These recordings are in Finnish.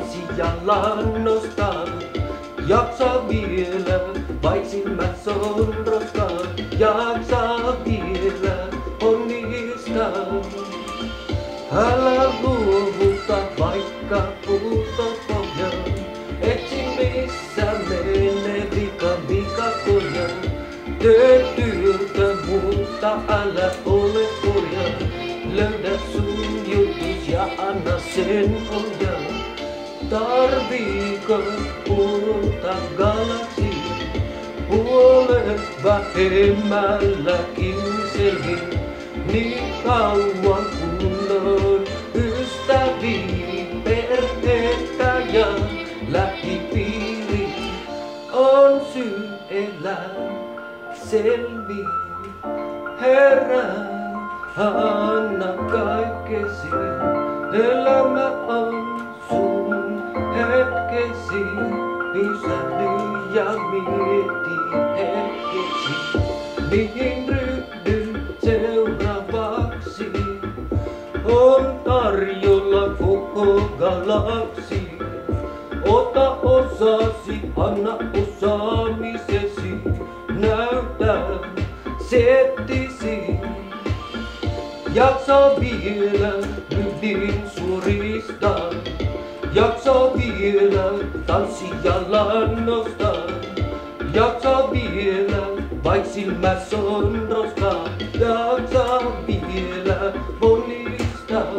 tanssi jalan nostaa. Jaksa vielä, vaik silmät sonrostaa. Jaksa vielä, onnistaa. Älä luovuta, vaikka puutot pohjaa. Etsi missä menee vika korjaa. Tee työtä, mutta älä ole korjaa. Löydä sun jutus ja anna sen ohjaa. Tarviiko uutta galaksia? Puolet vähemmälläkin selviin. Niin kauan kun on ystäviä, perhettä ja lähipiiri, on syy elää selviin. Herää, anna kaikkesi, elämä on sun hetkesi. Pysähdy ja mieti hetkeksi, mihin ryhdyn seuraavaksi. On tarjolla koko galaksi. Ota osasi, anna osaamisesi. Näytä settisi. Jaksa vielä ryhdin suoristaa. Jaksa vielä tanssi jalan nostaa. Jaksa vielä, vaik silmät sonrostaa. Jaksa vielä ponnistaa.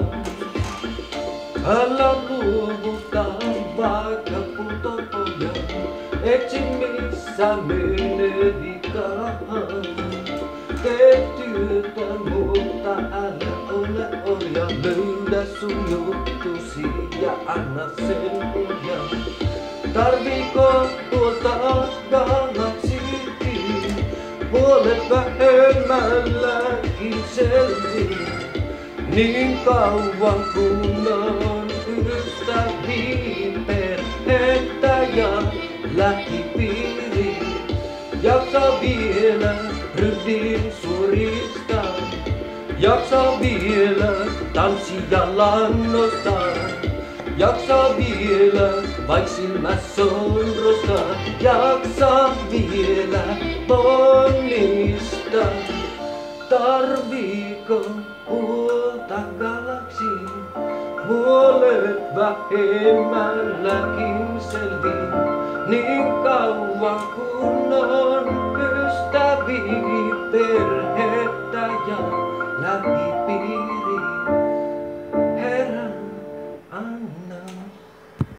Älä luovuta, vaikka putot pohjaa. Etsi missä menee vikaan. Tee työtä, mutta älä ole orja. Löydä sun juttusi ja anna sen ohjaa. Tarviiko tuolta galaksiin? Puolet vähemmälläkin selviin. Niin kauan kun on ystäviä, perhettä ja lähipiiri. Jaksa vielä ryhdin suoristaa. Jaksa vielä tanssi jalan nostaa. Jaksa vielä, vaik silmät sonrostaa. Jaksa vielä ponnistaa. Tarviiko uutta galaksiin? Puolet vähemmälläkin selviin. Niin kauan kun on ystäviä,